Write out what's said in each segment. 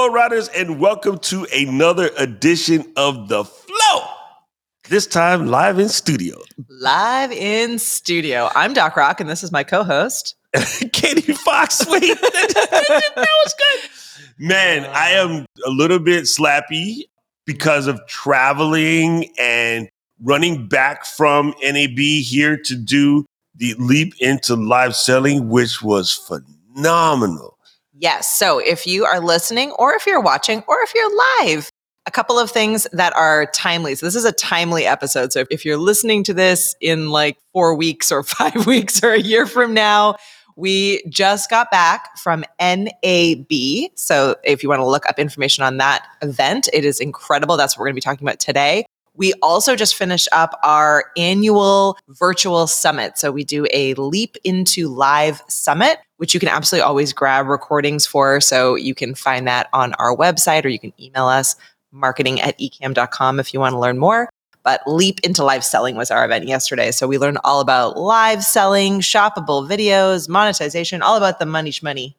Flow Riders, and welcome to another edition of The Flow. This time live in studio. Live in studio. I'm Doc Rock, and this is my co-host. Katie Fox. Wait, that was good. Man, I am a little bit slappy because of traveling and running back from NAB here to do the leap into live selling, which was phenomenal. Yes. So if you are listening, or if you're watching, or if you're live, a couple of things that are timely. So this is a timely episode. So if you're listening to this in like 4 weeks or 5 weeks or a year from now, we just got back from NAB. So if you want to look up information on that event, it is incredible. That's what we're going to be talking about today. We also just finished up our annual virtual summit. So we do a Leap into Live Summit, which you can absolutely always grab recordings for. So you can find that on our website, or you can email us, marketing@ecam.com, if you want to learn more. But Leap into Live Selling was our event yesterday. So we learned all about live selling, shoppable videos, monetization, all about the money shmoney.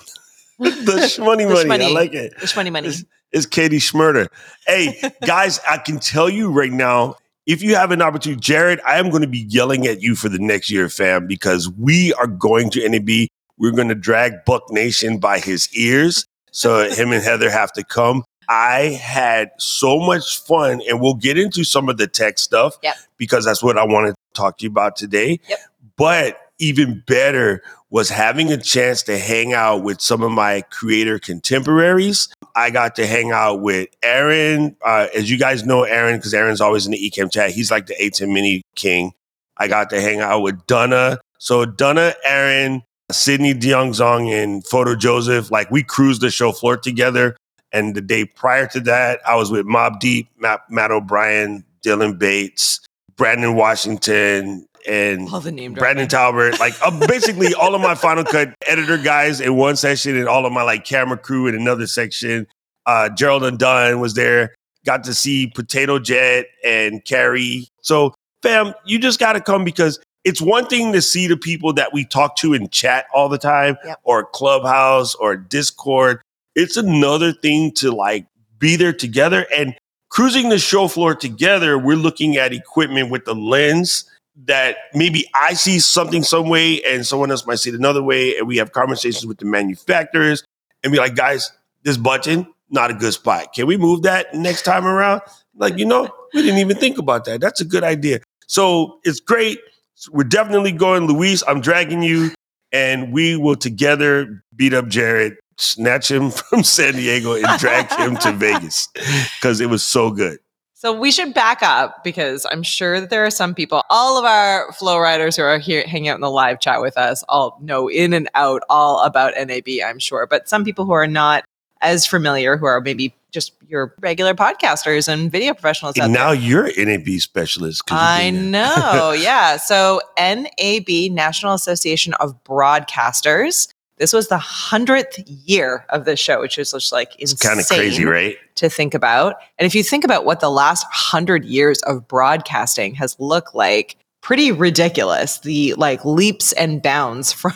The shmoney money. I like it. The shmoney money. It's Katie Schmurder. Hey, guys, I can tell you right now, if you have an opportunity, Jared, I am going to be yelling at you for the next year, fam, because we are going to NAB. We're going to drag Buck Nation by his ears. So him and Heather have to come. I had so much fun, and we'll get into some of the tech stuff because that's what I want to talk to you about today. But even better was having a chance to hang out with some of my creator contemporaries. I got to hang out with Aaron. As you guys know, Aaron, because Aaron's always in the Ecamm chat. He's like the A10 Mini king. I got to hang out with Donna. So Donna, Aaron, Sydney DeYoung-Zong, and Photo Joseph, like we cruised the show floor together. And the day prior to that, I was with Mobb Deep, Matt O'Brien, Dylan Bates, Brandon Washington, and Brandon Talbert. Like basically all of my Final Cut editor guys in one section, and all of my like camera crew in another section. Gerald Undone was there. Got to see Potato Jet and Carrie. So fam, you just got to come, because it's one thing to see the people that we talk to in chat all the time, or Clubhouse or Discord. It's another thing to like be there together and cruising the show floor together. We're looking at equipment with the lens that maybe I see something some way and someone else might see it another way. And we have conversations with the manufacturers and be like, guys, this button, not a good spot. Can we move that next time around? Like, we didn't even think about that. That's a good idea. So it's great. We're definitely going. Luis, I'm dragging you, and we will together beat up Jared, snatch him from San Diego, and drag him to Vegas, because it was so good. So we should back up, because I'm sure that there are some people, all of our Flow Riders who are here hanging out in the live chat with us, all know in and out all about NAB, I'm sure. But some people who are not as familiar, who are maybe just your regular podcasters and video professionals. And now you're an NAB specialist. I know. Yeah. So NAB, National Association of Broadcasters. This was the 100th year of this show, which is just like insane. It's kind of crazy, right? To think about. And if you think about what the last 100 years of broadcasting has looked like, pretty ridiculous. The like leaps and bounds from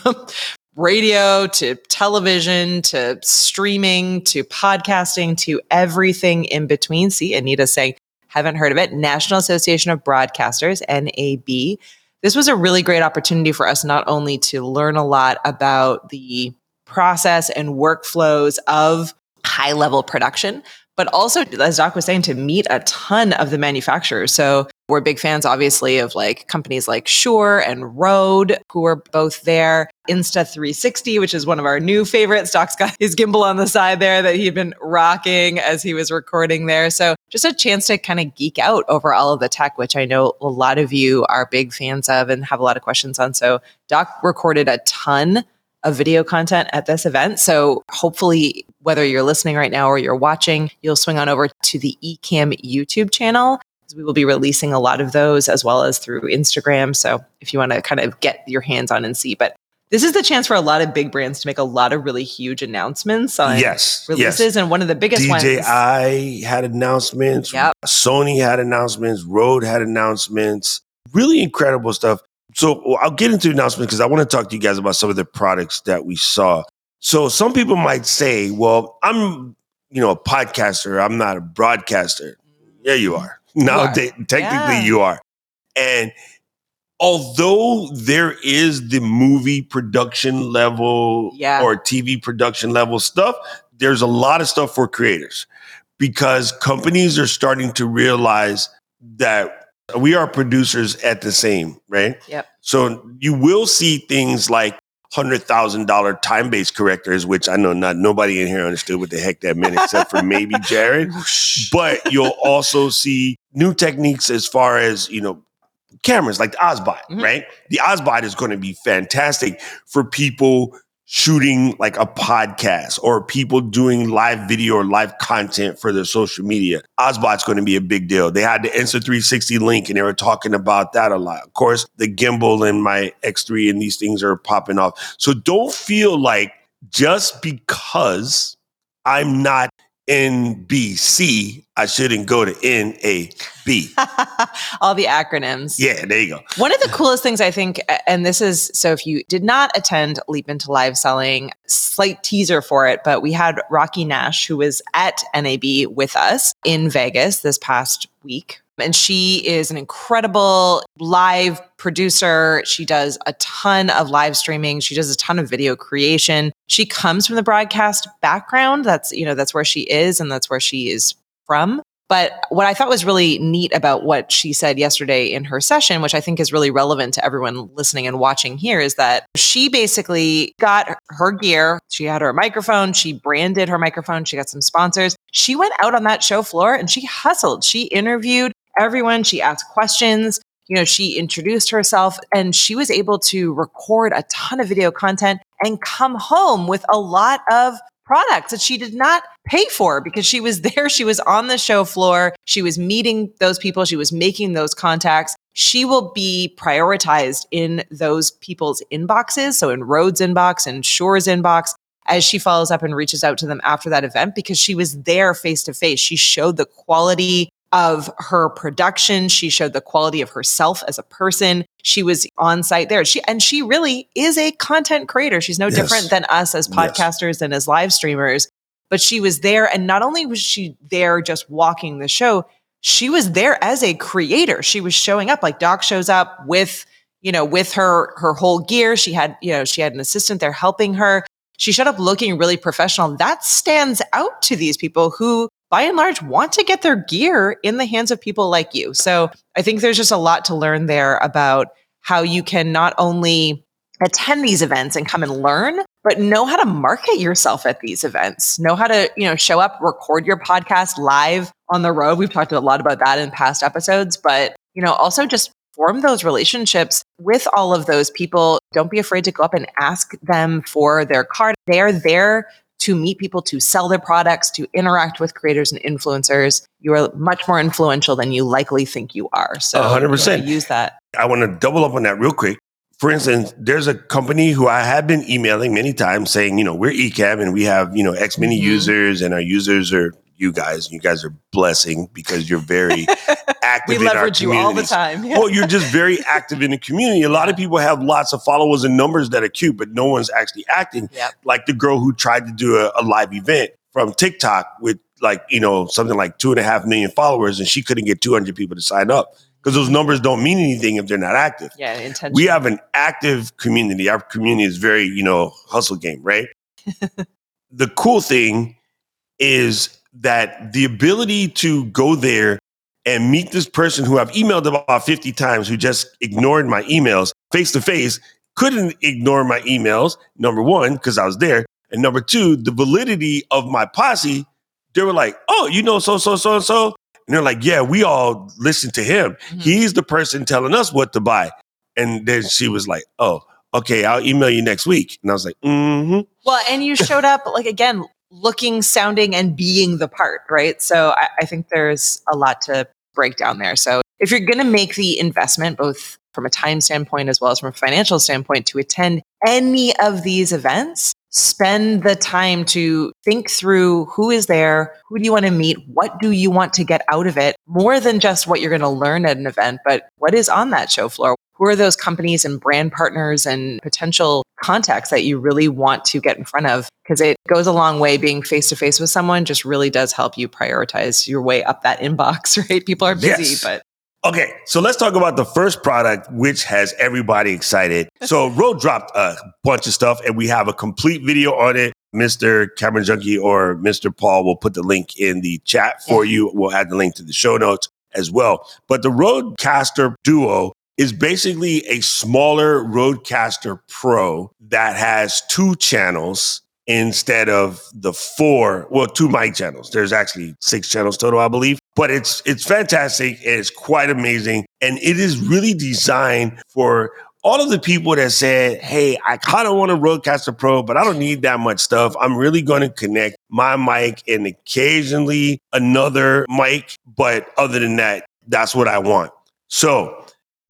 radio to television to streaming to podcasting to everything in between. See, Anita's saying, haven't heard of it. National Association of Broadcasters, NAB. This was a really great opportunity for us not only to learn a lot about the process and workflows of high-level production, but also, as Doc was saying, to meet a ton of the manufacturers. So we're big fans, obviously, of like companies like Shure and Rode, who are both there. Insta360, which is one of our new favorites. Doc's got his gimbal on the side there that he'd been rocking as he was recording there. So just a chance to kind of geek out over all of the tech, which I know a lot of you are big fans of and have a lot of questions on. So Doc recorded a ton of video content at this event. So hopefully, whether you're listening right now or you're watching, you'll swing on over to the Ecamm YouTube channel. We will be releasing a lot of those, as well as through Instagram. So if you want to kind of get your hands on and see, but this is the chance for a lot of big brands to make a lot of really huge announcements on releases. And one of the biggest ones. DJI had announcements. Yep. Sony had announcements. Rode had announcements. Really incredible stuff. So I'll get into announcements because I want to talk to you guys about some of the products that we saw. So some people might say, well, I'm a podcaster. I'm not a broadcaster. Yeah, you are. No, technically you are. And although there is the movie production level or TV production level stuff, there's a lot of stuff for creators because companies are starting to realize that we are producers at the same, right? Yep. So you will see things like $100,000 time-based correctors, which I know nobody in here understood what the heck that meant except for maybe Jared. But you'll also see new techniques as far as, cameras like the Osbot, right? The Osbot is going to be fantastic for people shooting like a podcast or people doing live video or live content for their social media. Osbot's going to be a big deal. They had the Insta360 link and they were talking about that a lot. Of course, the gimbal and my X3 and these things are popping off. So don't feel like just because I'm not NBC, I shouldn't go to NAB. All the acronyms. Yeah, there you go. One of the coolest things I think, and this is, so if you did not attend Leap into Live Selling, slight teaser for it, but we had Rocky Nash, who was at NAB with us in Vegas this past week. And she is an incredible live producer. She does a ton of live streaming. She does a ton of video creation. She comes from the broadcast background. That's where she is and that's where she is from. But what I thought was really neat about what she said yesterday in her session, which I think is really relevant to everyone listening and watching here, is that she basically got her gear. She had her microphone. She branded her microphone. She got some sponsors. She went out on that show floor and she hustled. She interviewed everyone. She asked questions. She introduced herself and she was able to record a ton of video content and come home with a lot of products that she did not pay for because she was there. She was on the show floor. She was meeting those people. She was making those contacts. She will be prioritized in those people's inboxes. So in Rhodes' inbox and Shore's inbox, as she follows up and reaches out to them after that event, because she was there face to face. She showed the quality of her production. She showed the quality of herself as a person. She was on site there. She really is a content creator. She's no different than us as podcasters and as live streamers, but she was there. And not only was she there just walking the show, she was there as a creator. She was showing up like Doc shows up with her whole gear. She had an assistant there helping her. She showed up looking really professional. That stands out to these people who, by and large, want to get their gear in the hands of people like you. So I think there's just a lot to learn there about how you can not only attend these events and come and learn, but know how to market yourself at these events, know how to, show up, record your podcast live on the road. We've talked a lot about that in past episodes, but, also just form those relationships with all of those people. Don't be afraid to go up and ask them for their card. They're there to meet people, to sell their products, to interact with creators and influencers. You are much more influential than you likely think you are. So 100%. Use that. I want to double up on that real quick. For instance, there's a company who I have been emailing many times saying, we're Ecamm and we have, X many users and our users are you guys. You guys are blessing because you're very active in our community. We leverage you all the time. Well, you're just very active in the community. A lot of people have lots of followers and numbers that are cute, but no one's actually acting. Yep. Like the girl who tried to do a live event from TikTok with something like 2.5 million followers, and she couldn't get 200 people to sign up because those numbers don't mean anything if they're not active. Yeah, intentional. We have an active community. Our community is very, hustle game, right? The cool thing is that the ability to go there and meet this person who I've emailed about 50 times who just ignored my emails face to face, couldn't ignore my emails, number one, because I was there. And number two, the validity of my posse, they were like, oh, so. And they're like, yeah, we all listen to him. Mm-hmm. He's the person telling us what to buy. And then she was like, oh, okay, I'll email you next week. And I was like, mm-hmm. Well, and you showed up again, looking, sounding, and being the part, right? So I think there's a lot to break down there. So if you're going to make the investment, both from a time standpoint as well as from a financial standpoint, to attend any of these events, spend the time to think through who is there, who do you want to meet, what do you want to get out of it, more than just what you're going to learn at an event, but what is on that show floor. Who are those companies and brand partners and potential contacts that you really want to get in front of? Because it goes a long way. Being face to face with someone just really does help you prioritize your way up that inbox, right? People are busy, but okay, so let's talk about the first product, which has everybody excited. So Rode dropped a bunch of stuff, and we have a complete video on it. Mr. Camera Junkie or Mr. Paul will put the link in the chat for you. We'll add the link to the show notes as well. But the Rodecaster Duo is basically a smaller Rodecaster Pro that has 2 channels instead of the 2 mic channels. There's actually 6 channels total, I believe. But it's fantastic. It's quite amazing. And it is really designed for all of the people that said, hey, I kind of want a Rodecaster Pro, but I don't need that much stuff. I'm really going to connect my mic and occasionally another mic. But other than that, that's what I want. So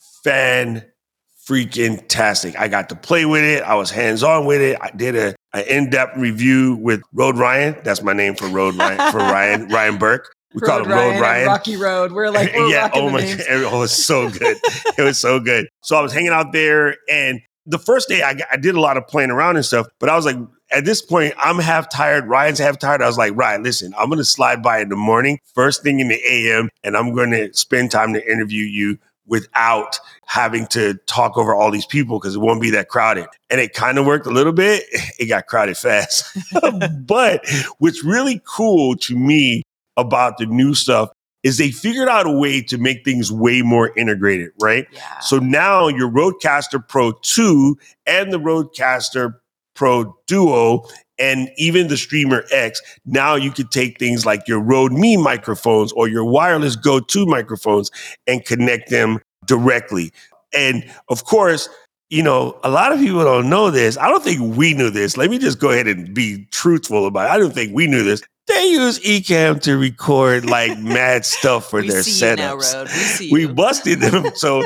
freaking-tastic. I got to play with it. I was hands-on with it. I did an in-depth review with Rode Ryan. That's my name for Rode Ryan, for Ryan Burke. We call him Rode Ryan. Rocky Road. We're rocking the names. It was so good. It was so good. So I was hanging out there, and the first day I did a lot of playing around and stuff, but I was like, at this point, I'm half tired. Ryan's half tired. I was like, Ryan, listen, I'm going to slide by in the morning, first thing in the AM, and I'm going to spend time to interview you without having to talk over all these people because it won't be that crowded. And it kind of worked a little bit. It got crowded fast. But what's really cool to me about the new stuff is they figured out a way to make things way more integrated, right? Yeah. So now your Rodecaster Pro 2 and the Rodecaster Pro Duo and even the Streamer X, now you could take things like your Rode Me microphones or your wireless Go-To microphones and connect them directly. And of course, a lot of people don't know this. I don't think we knew this. Let me just go ahead and be truthful about it. I don't think we knew this. They use Ecamm to record like mad stuff for their setups. We busted them. So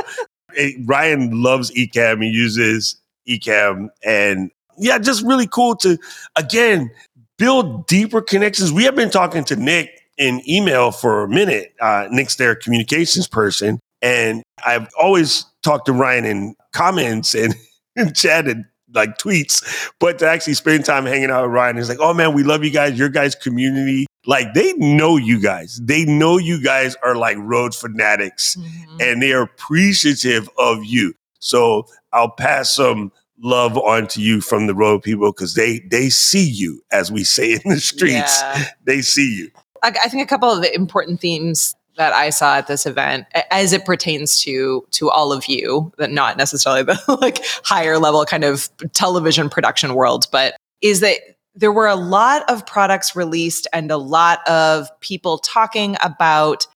Ryan loves Ecamm. He uses Ecamm, and yeah, just really cool to, again, build deeper connections. We have been talking to Nick in email for a minute. Nick's their communications person. And I've always talked to Ryan in comments and chatted like tweets, but to actually spend time hanging out with Ryan is like, oh man, we love you guys. Your guys' community, like they know you guys. They know you guys are like Rode fanatics and they are appreciative of you. So I'll pass some love on to you from the Rode people because they see you, as we say in the streets. Yeah. They see you. I think a couple of the important themes that I saw at this event, as it pertains to all of you, that not necessarily the like higher level kind of television production world, but is that there were a lot of products released and a lot of people talking about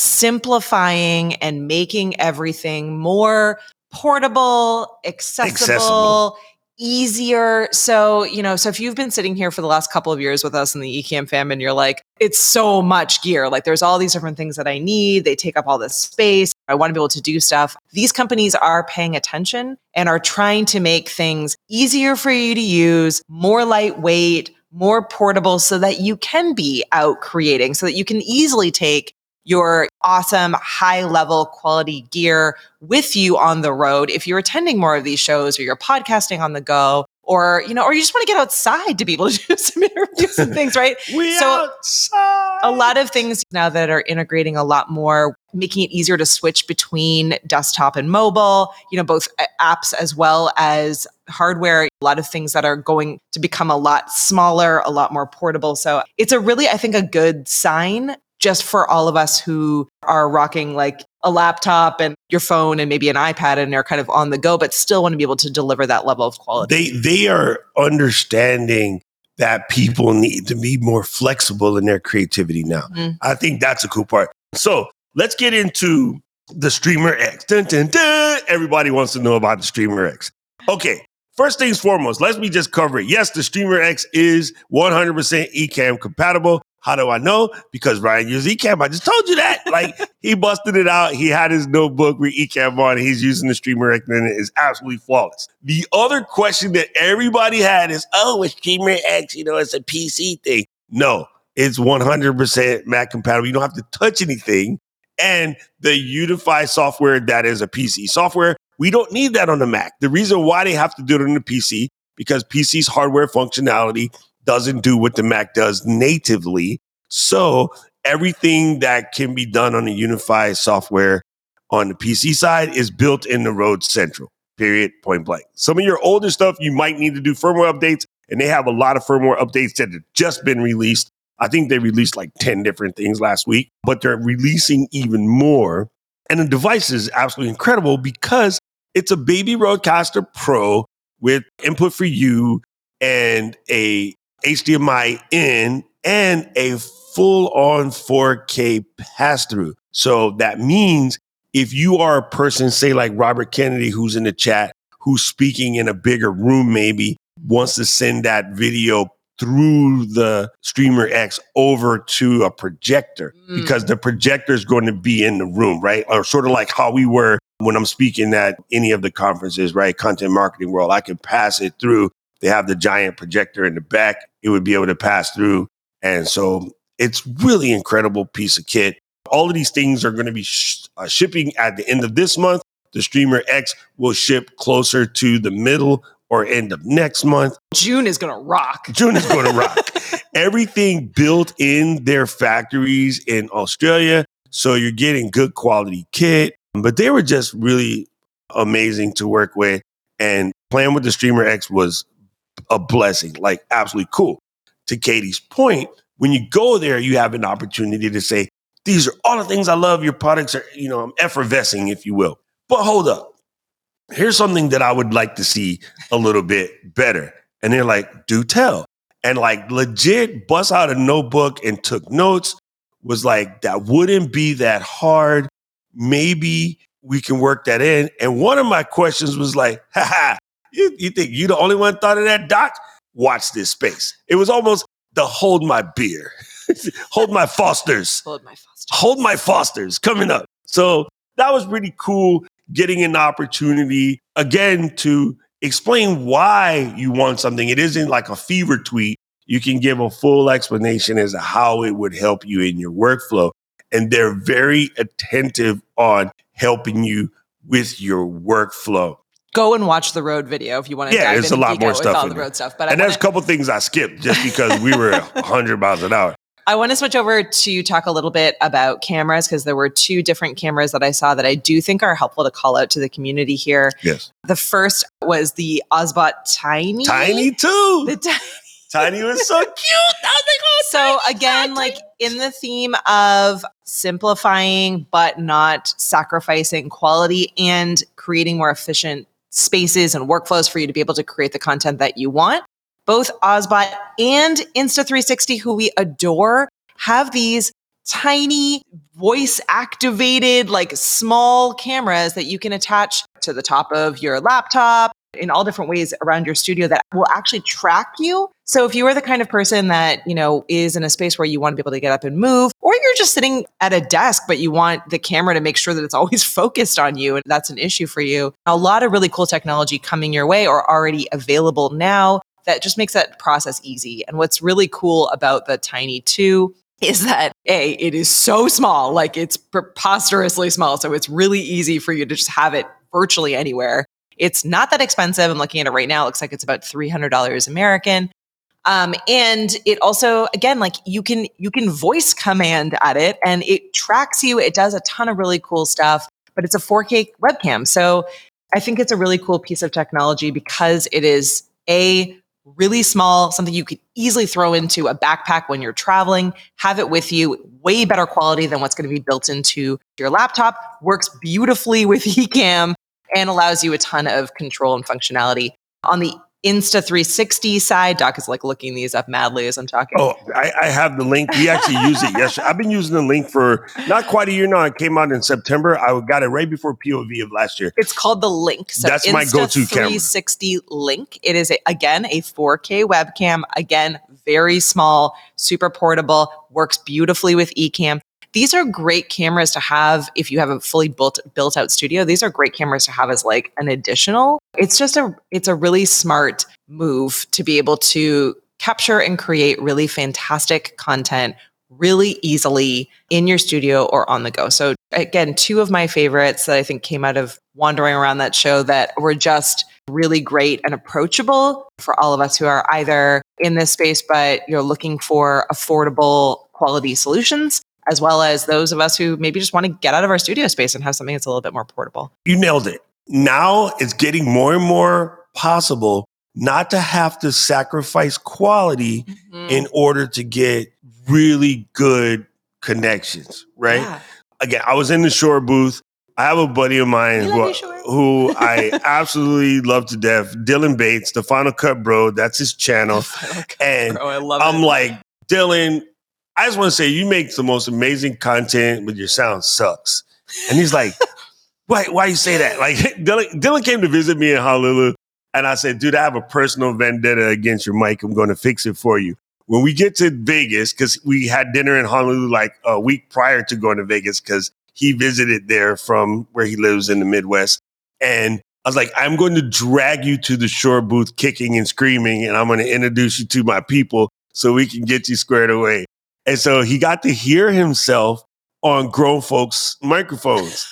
simplifying and making everything more portable, accessible, easier. So, so if you've been sitting here for the last couple of years with us in the Ecamm fam and you're like, it's so much gear, like there's all these different things that I need. They take up all this space. I want to be able to do stuff. These companies are paying attention and are trying to make things easier for you to use, more lightweight, more portable so that you can be out creating, so that you can easily take your awesome high level quality gear with you on the road. If you're attending more of these shows or you're podcasting on the go, or, or you just want to get outside to be able to do some interviews and things, right? Outside. A lot of things now that are integrating a lot more, making it easier to switch between desktop and mobile, both apps as well as hardware, a lot of things that are going to become a lot smaller, a lot more portable. So it's I think a good sign just for all of us who are rocking like a laptop and your phone and maybe an iPad and are kind of on the go, but still want to be able to deliver that level of quality. They are understanding that people need to be more flexible in their creativity now. I think that's a cool part. So let's get into the Streamer X. Dun, dun, dun. Everybody wants to know about the Streamer X. Okay. First things foremost, let me just cover it. Yes, the Streamer X is 100% Ecamm compatible. How do I know? Because Ryan uses Ecamm. I just told you that. Like, he busted it out. He had his notebook with Ecamm on. He's using the Streamer X, and it is absolutely flawless. The other question that everybody had is, with Streamer X, it's a PC thing. No, it's 100% Mac compatible. You don't have to touch anything. And the UniFi software, that is a PC software, we don't need that on the Mac. The reason why they have to do it on the PC, because PC's hardware functionality doesn't do what the Mac does natively. So everything that can be done on the UniFi software on the PC side is built in the Rode Central, period, point blank. Some of your older stuff, you might need to do firmware updates, and they have a lot of firmware updates that have just been released. I think they released like 10 different things last week, but they're releasing even more. And the device is absolutely incredible because it's a baby Rodecaster Pro with input for you and a HDMI in and a full-on 4K pass-through. So that means if you are a person, say like Robert Kennedy, who's in the chat, who's speaking in a bigger room, maybe wants to send that video through the Streamer X over to a projector, because the projector is going to be in the room, right? Or sort of like how we were when I'm speaking at any of the conferences, right? Content Marketing World, I can pass it through. They have the giant projector in the back. It would be able to pass through. And so it's really incredible piece of kit. All of these things are going to be shipping at the end of this month. The Streamer X will ship closer to the middle or end of next month. June is going to rock. Everything built in their factories in Australia. So you're getting good quality kit. But they were just really amazing to work with. And playing with the Streamer X was a blessing, like absolutely cool. To Katie's point, when you go there, you have an opportunity to say, these are all the things I love. Your products are, I'm effervescing, if you will. But hold up. Here's something that I would like to see a little bit better. And they're like, do tell. And like legit bust out a notebook and took notes, was like, that wouldn't be that hard. Maybe we can work that in. And one of my questions was like, you think you the only one thought of that, Doc? Watch this space. It was almost the hold my beer. Hold my Fosters. Hold my Fosters coming up. So that was pretty cool, getting an opportunity, again, to explain why you want something. It isn't like a fever tweet. You can give a full explanation as to how it would help you in your workflow. And they're very attentive on helping you with your workflow. Go and watch the Rode video if you want to dive in. There's a lot more stuff. All the Rode stuff. But there's a couple things I skipped just because we were 100 miles an hour. I want to switch over to talk a little bit about cameras, because there were two different cameras that I saw that I do think are helpful to call out to the community here. Yes. The first was the Osbot Tiny. Tiny too. The Tiny was so cute. I was like, so again, like in the theme of simplifying but not sacrificing quality and creating more efficient spaces and workflows for you to be able to create the content that you want. Both Osbot and Insta360, who we adore, have these tiny voice activated, like small cameras that you can attach to the top of your laptop in all different ways around your studio that will actually track you. So if you are the kind of person that, is in a space where you want to be able to get up and move, or you're just sitting at a desk, but you want the camera to make sure that it's always focused on you, and that's an issue for you, a lot of really cool technology coming your way or already available now that just makes that process easy. And what's really cool about the Tiny 2 is that it is so small, like it's preposterously small. So it's really easy for you to just have it virtually anywhere. It's not that expensive. I'm looking at it right now. It looks like it's about $300 American. And it also, again, like you can voice command at it and it tracks you. It does a ton of really cool stuff, but it's a 4K webcam. So I think it's a really cool piece of technology because it is really small, something you could easily throw into a backpack when you're traveling, have it with you, way better quality than what's going to be built into your laptop, works beautifully with Ecamm, and allows you a ton of control and functionality. On the Insta360 side, Doc is like looking these up madly as I'm talking. Oh, I have the link. We actually used it yesterday. I've been using the link for not quite a year now. It came out in September. I got it right before POV of last year. It's called the Link. So that's my go-to camera. Insta360 Link. It is, again, a 4K webcam. Again, very small, super portable, works beautifully with Ecamm. These are great cameras to have if you have a fully built out studio. These are great cameras to have as like an additional. It's a really smart move to be able to capture and create really fantastic content really easily in your studio or on the go. So again, two of my favorites that I think came out of wandering around that show that were just really great and approachable for all of us who are either in this space, but you're looking for affordable quality solutions, as well as those of us who maybe just want to get out of our studio space and have something that's a little bit more portable. You nailed it. Now it's getting more and more possible not to have to sacrifice quality in order to get really good connections, right? Yeah. Again, I was in the Shure booth. I have a buddy of mine who I absolutely love to death, Dylan Bates, the Final Cut Bro. That's his channel. And Bro, I love I'm it. like, Dylan, I just want to say you make the most amazing content, but your sound sucks. And he's like, why you say that? Like Dylan came to visit me in Honolulu, and I said, dude, I have a personal vendetta against your mic. I'm going to fix it for you. When we get to Vegas, because we had dinner in Honolulu like a week prior to going to Vegas, because he visited there from where he lives in the Midwest. And I was like, I'm going to drag you to the Shure booth kicking and screaming, and I'm going to introduce you to my people so we can get you squared away. And so he got to hear himself on grown folks' microphones.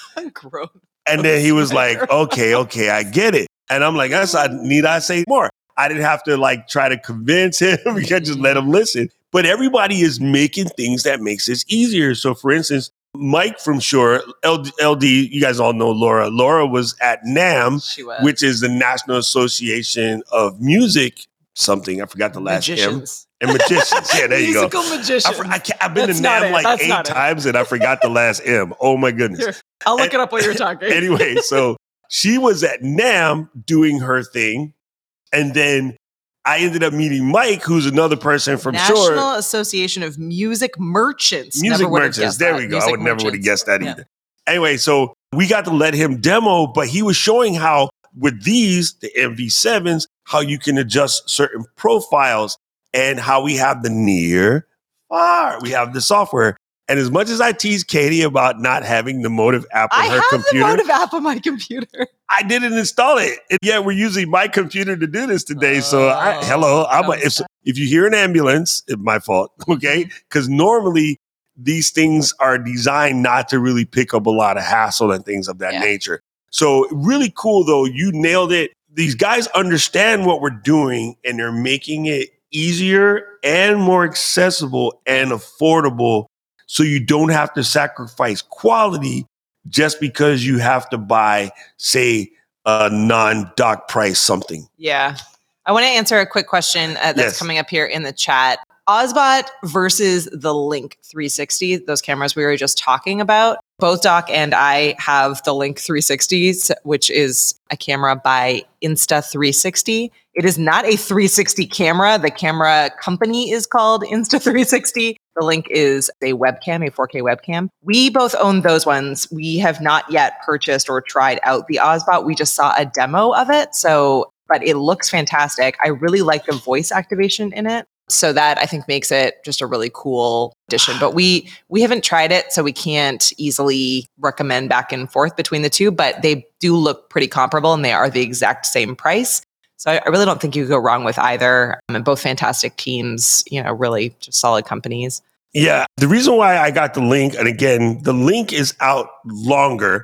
And then he was like, okay, I get it. And I'm like, need I say more? I didn't have to like try to convince him. We could just let him listen. But everybody is making things that makes this easier. So for instance, Mike from Shure, LD, you guys all know Laura. Laura was at NAMM, which is the National Association of Music, something. I forgot the last M. And magicians. Yeah, there you go. Musical magicians. I've been to NAMM like 8 times and I forgot the last M. Oh my goodness. Here, I'll look it up while you're talking. Anyway, so she was at NAMM doing her thing. And then I ended up meeting Mike, who's another person from Shure. National Association of Music Merchants. Music Merchants. There we go. I would never would have guessed that either. Anyway, so we got to let him demo, but he was showing how with these, the MV7s, how you can adjust certain profiles and how we have the near, far. We have the software. And as much as I tease Katie about not having the Motive app on her computer. I have the Motive app on my computer. I didn't install it. And yeah, we're using my computer to do this today. So if you hear an ambulance, it's my fault. Okay. Because normally these things are designed not to really pick up a lot of hassle and things of that nature. So really cool though. You nailed it. These guys understand what we're doing and they're making it easier and more accessible and affordable. So you don't have to sacrifice quality just because you have to buy, say, a non-dock price something. Yeah. I want to answer a quick question that's coming up here in the chat. Ozbot versus the Link 360, those cameras we were just talking about. Both Doc and I have the Link 360, which is a camera by Insta360. It is not a 360 camera. The camera company is called Insta360. The Link is a webcam, a 4K webcam. We both own those ones. We have not yet purchased or tried out the Ozbot. We just saw a demo of it. But it looks fantastic. I really like the voice activation in it. So that I think makes it just a really cool addition. But we haven't tried it, so we can't easily recommend back and forth between the two, but they do look pretty comparable and they are the exact same price. So I really don't think you could go wrong with either. And both fantastic teams, really just solid companies. Yeah. The reason why I got the Link, and again, the Link is out longer.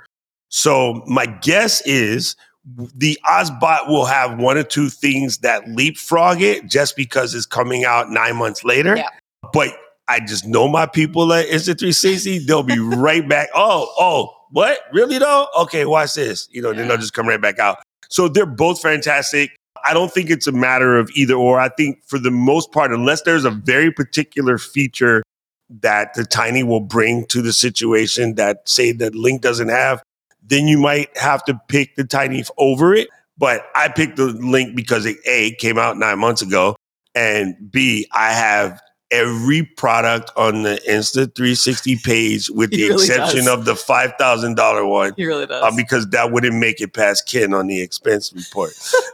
So my guess is the Ozbot will have one or two things that leapfrog it just because it's coming out 9 months later. Yeah. But I just know my people at Insta360, they'll be right back. Oh, what? Really though? Okay, watch this. Then they'll just come right back out. So they're both fantastic. I don't think it's a matter of either or. I think for the most part, unless there's a very particular feature that the Tiny will bring to the situation that, say, the Link doesn't have, then you might have to pick the Tiny over it. But I picked the Link because it, A, came out 9 months ago, and B, I have every product on the Insta360 page with the He really exception does. of the $5,000 one. He really does. Because that wouldn't make it past Ken on the expense report.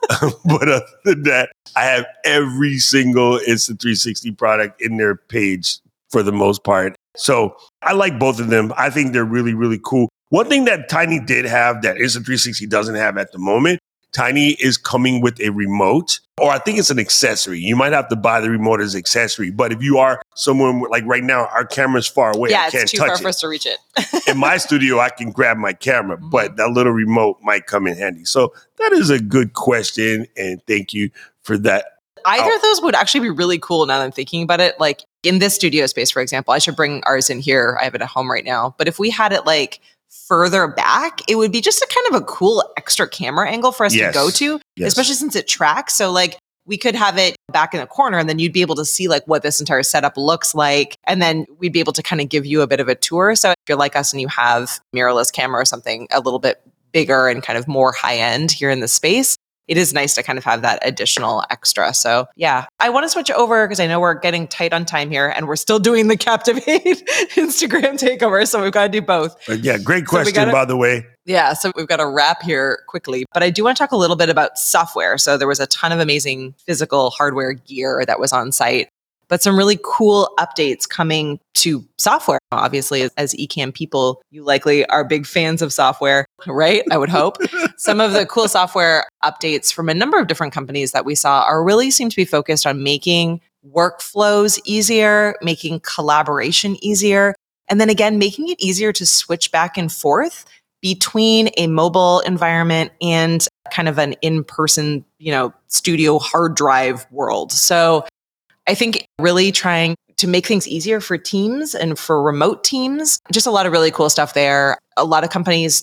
But other than that, I have every single Insta360 product in their page for the most part. So I like both of them. I think they're really, really cool. One thing that Tiny did have that Insta360 doesn't have at the moment, Tiny is coming with a remote, or I think it's an accessory. You might have to buy the remote as accessory. But if you are someone like right now, our camera's far away. Yeah, I can't it's too touch far it. for us to reach it. In my studio, I can grab my camera, but that little remote might come in handy. So that is a good question, and thank you for that. Either of those would actually be really cool now that I'm thinking about it. Like in this studio space, for example, I should bring ours in here. I have it at home right now. But if we had it like further back, it would be just a kind of a cool extra camera angle for us to go to, especially since it tracks. So like we could have it back in the corner and then you'd be able to see like what this entire setup looks like. And then we'd be able to kind of give you a bit of a tour. So if you're like us and you have mirrorless camera or something a little bit bigger and kind of more high end here in the space, it is nice to kind of have that additional extra. So yeah, I want to switch over because I know we're getting tight on time here and we're still doing the Captivate Instagram takeover. So we've got to do both. Yeah, great question, by the way. Yeah, so we've got to wrap here quickly. But I do want to talk a little bit about software. So there was a ton of amazing physical hardware gear that was on site, but some really cool updates coming to software. Obviously, as Ecamm people, you likely are big fans of software, right? I would hope. Some of the cool software updates from a number of different companies that we saw are really seem to be focused on making workflows easier, making collaboration easier, and then again, making it easier to switch back and forth between a mobile environment and kind of an in-person, studio hard drive world. So I think really trying to make things easier for teams and for remote teams, just a lot of really cool stuff there. A lot of companies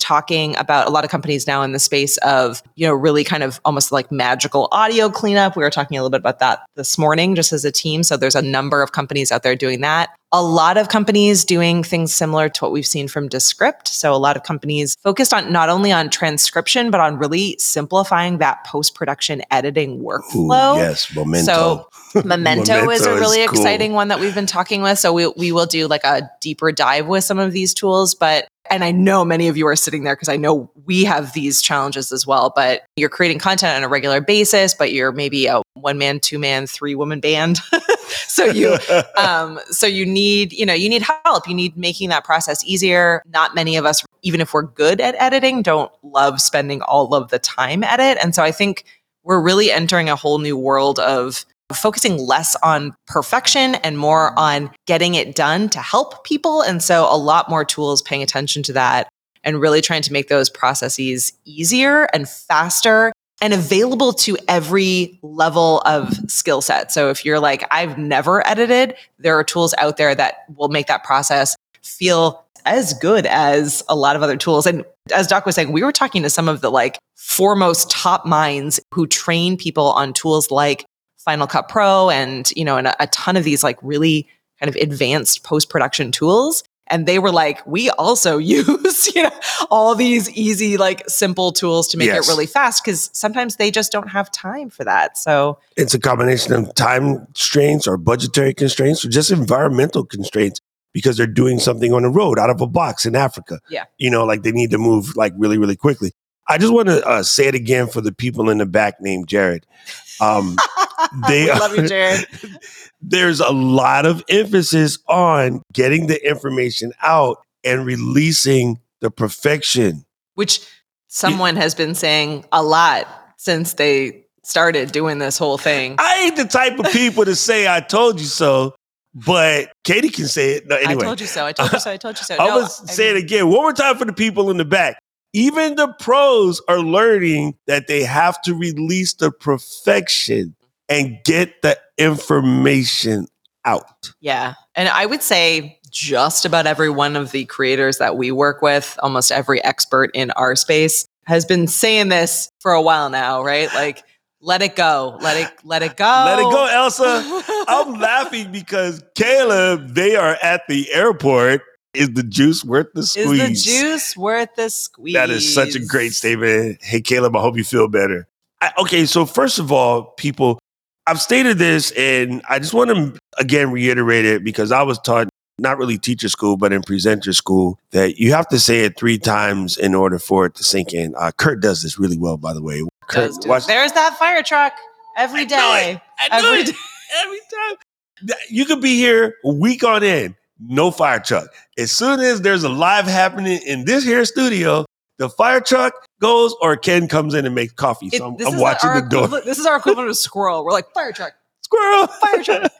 now in the space of, really kind of almost like magical audio cleanup. We were talking a little bit about that this morning just as a team. So there's a number of companies out there doing that. A lot of companies doing things similar to what we've seen from Descript. So a lot of companies focused on not only on transcription, but on really simplifying that post-production editing workflow. Ooh, yes, Memento. So Memento is a really exciting one that we've been talking with. So we will do like a deeper dive with some of these tools. And I know many of you are sitting there because I know we have these challenges as well, but you're creating content on a regular basis, but you're maybe a 1-man, 2-man, 3-woman band. So you need help. You need making that process easier. Not many of us, even if we're good at editing, don't love spending all of the time at it. And so I think we're really entering a whole new world of focusing less on perfection and more on getting it done to help people. And so a lot more tools paying attention to that and really trying to make those processes easier and faster and available to every level of skill set. So if you're like, I've never edited, there are tools out there that will make that process feel as good as a lot of other tools. And as Doc was saying, we were talking to some of the like foremost top minds who train people on tools like Final Cut Pro and a ton of these like really kind of advanced post-production tools. And they were like, we also use, all these easy, like simple tools to make it really fast because sometimes they just don't have time for that. So it's a combination of time constraints or budgetary constraints or just environmental constraints because they're doing something on the road out of a box in Africa. Yeah. Like they need to move like really, really quickly. I just want to say it again for the people in the back named Jared. Love you, Jared. There's a lot of emphasis on getting the information out and releasing the perfection. Which someone has been saying a lot since they started doing this whole thing. I ain't the type of people to say I told you so, but Katie can say it. No, anyway. I told you so. I told you so. I told you so. I'm going to say it again. One more time for the people in the back. Even the pros are learning that they have to release the perfection and get the information out. Yeah. And I would say just about every one of the creators that we work with, almost every expert in our space, has been saying this for a while now, right? Like, let it go. Let it go. Let it go, Elsa. I'm laughing because Caleb, they are at the airport. Is the juice worth the squeeze? Is the juice worth the squeeze? That is such a great statement. Hey, Caleb, I hope you feel better. Okay, so first of all, people, I've stated this, and I just want to, again, reiterate it because I was taught, not really teacher school, but in presenter school, that you have to say it 3 times in order for it to sink in. Kurt does this really well, by the way. Kurt, there's that fire truck every day. Every time. You could be here a week on end, no fire truck. As soon as there's a live happening in this here studio, the fire truck goes or Ken comes in and makes coffee. So I'm watching the door. This is our equivalent of squirrel. We're like, fire truck. Squirrel. Fire truck.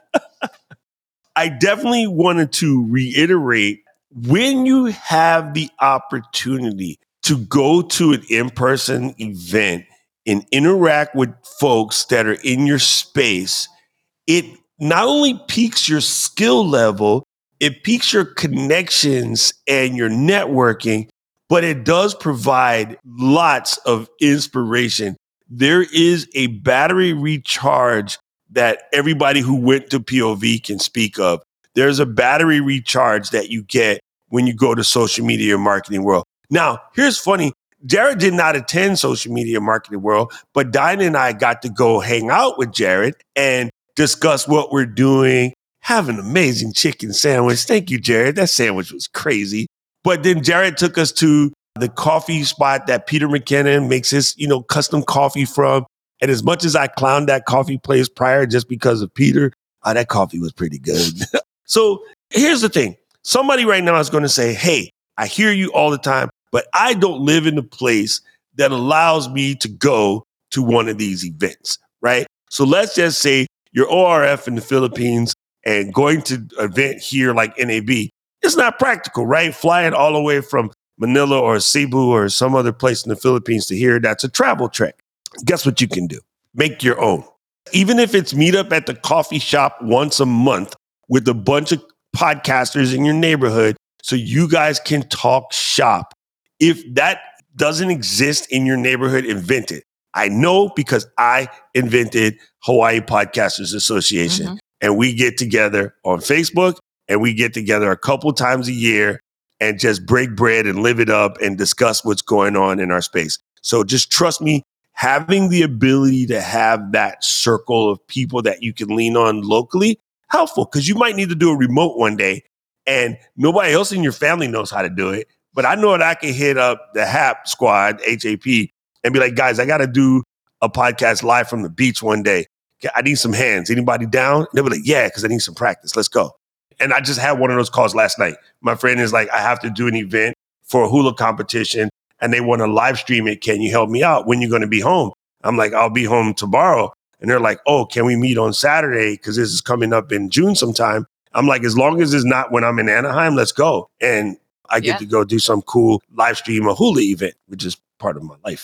I definitely wanted to reiterate, when you have the opportunity to go to an in-person event and interact with folks that are in your space, it not only piques your skill level, it piques your connections and your networking, but it does provide lots of inspiration. There is a battery recharge that everybody who went to POV can speak of. There's a battery recharge that you get when you go to Social Media Marketing World. Now, here's funny. Jared did not attend Social Media Marketing World, but Dinah and I got to go hang out with Jared and discuss what we're doing, have an amazing chicken sandwich. Thank you, Jared. That sandwich was crazy. But then Jared took us to the coffee spot that Peter McKinnon makes his, custom coffee from. And as much as I clowned that coffee place prior just because of Peter, that coffee was pretty good. So here's the thing. Somebody right now is going to say, hey, I hear you all the time, but I don't live in a place that allows me to go to one of these events, right? So let's just say you're ORF in the Philippines and going to an event here like NAB. It's not practical, right? Flying all the way from Manila or Cebu or some other place in the Philippines to here, that's a travel trek. Guess what you can do? Make your own. Even if it's meet up at the coffee shop once a month with a bunch of podcasters in your neighborhood so you guys can talk shop. If that doesn't exist in your neighborhood, invent it. I know because I invented Hawaii Podcasters Association. Mm-hmm. And we get together on Facebook and we get together a couple times a year and just break bread and live it up and discuss what's going on in our space. So just trust me. Having the ability to have that circle of people that you can lean on locally, helpful, because you might need to do a remote one day and nobody else in your family knows how to do it. But I know that I can hit up the HAP squad, HAP, and be like, guys, I got to do a podcast live from the beach one day. I need some hands. Anybody down? They'll be like, yeah, because I need some practice. Let's go. And I just had one of those calls last night. My friend is like, I have to do an event for a hula competition. And they want to live stream it. Can you help me out? When you going to be home? I'm like, I'll be home tomorrow. And they're like, oh, can we meet on Saturday? Because this is coming up in June sometime. I'm like, as long as it's not when I'm in Anaheim, let's go. And I get to go do some cool live stream a hula event, which is part of my life.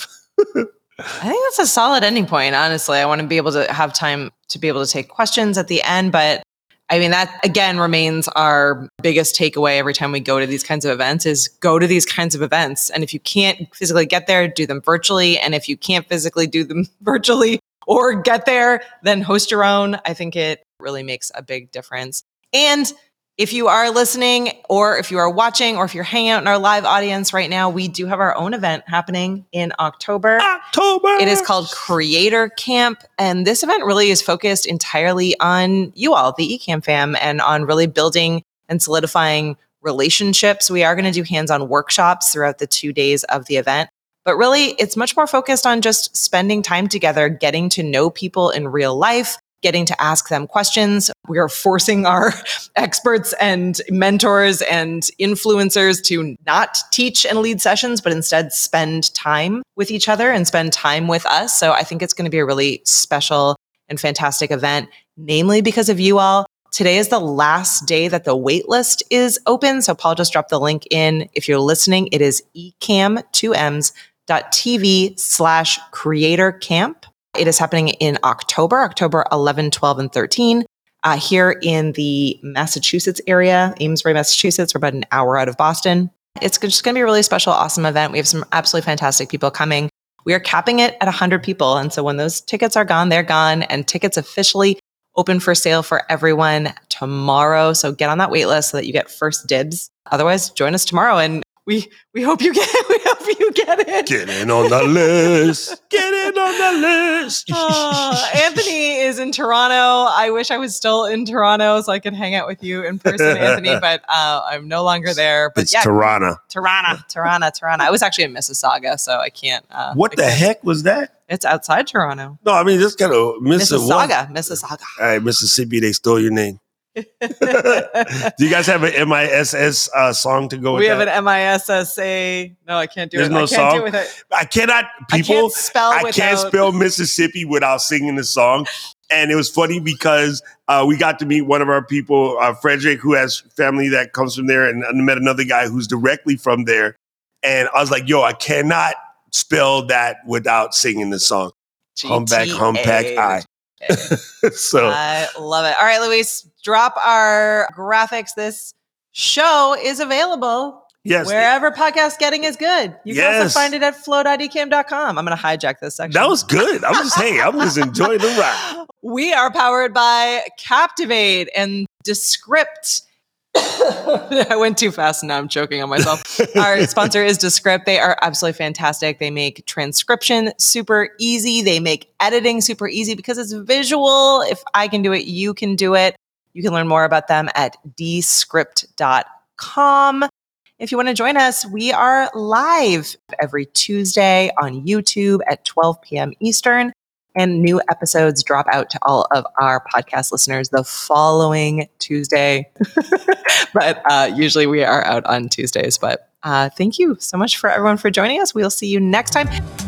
I think that's a solid ending point. Honestly, I want to be able to have time to be able to take questions at the end. But I mean, that again remains our biggest takeaway every time we go to these kinds of events is go to these kinds of events. And if you can't physically get there, do them virtually. And if you can't physically do them virtually or get there, then host your own. I think it really makes a big difference. And if you are listening or if you are watching or if you're hanging out in our live audience right now, we do have our own event happening in October. It is called Creator Camp. And this event really is focused entirely on you all, the Ecamm fam, and on really building and solidifying relationships. We are going to do hands-on workshops throughout the 2 days of the event. But really, it's much more focused on just spending time together, getting to know people in real life, getting to ask them questions. We are forcing our experts and mentors and influencers to not teach and lead sessions, but instead spend time with each other and spend time with us. So I think it's going to be a really special and fantastic event, namely because of you all. Today is the last day that the waitlist is open. So Paul just dropped the link in. If you're listening, it is ecamm2ms.tv/creatorcamp. It is happening in October 11, 12, and 13, here in the Massachusetts area, Amesbury, Massachusetts. We're about an hour out of Boston. It's just going to be a really special, awesome event. We have some absolutely fantastic people coming. We are capping it at 100 people. And so when those tickets are gone, they're gone. And tickets officially open for sale for everyone tomorrow. So get on that wait list so that you get first dibs. Otherwise, join us tomorrow and we hope you get it. We hope you get it. Get in on the list. Get in on the list. Anthony is in Toronto. I wish I was still in Toronto so I could hang out with you in person, Anthony, but I'm no longer there. But it's Toronto. I was actually in Mississauga, so I can't. What the heck was that? It's outside Toronto. No, I mean, just kind of Mississauga. All right, Mississippi, they stole your name. Do you guys have an MISS song to go with? We have an MISSA. No, I can't do There's it. no I song. can't do it with it. I cannot. People, I can't spell Mississippi without singing the song. And it was funny because we got to meet one of our people, Frederick, who has family that comes from there, and I met another guy who's directly from there. And I was like, "Yo, I cannot spell that without singing the song." GTA. Humpack, I. So I love it. All right, Luis, drop our graphics. This show is available wherever podcast getting is good. You can also find it at float.idcam.com. I'm going to hijack this section. That was good. I'm just enjoying the ride. We are powered by Captivate and Descript. I went too fast and now I'm choking on myself. Our sponsor is Descript. They are absolutely fantastic. They make transcription super easy. They make editing super easy because it's visual. If I can do it, you can do it. You can learn more about them at descript.com. If you want to join us, we are live every Tuesday on YouTube at 12 p.m. Eastern. And new episodes drop out to all of our podcast listeners the following Tuesday. But usually we are out on Tuesdays. But thank you so much for everyone for joining us. We'll see you next time.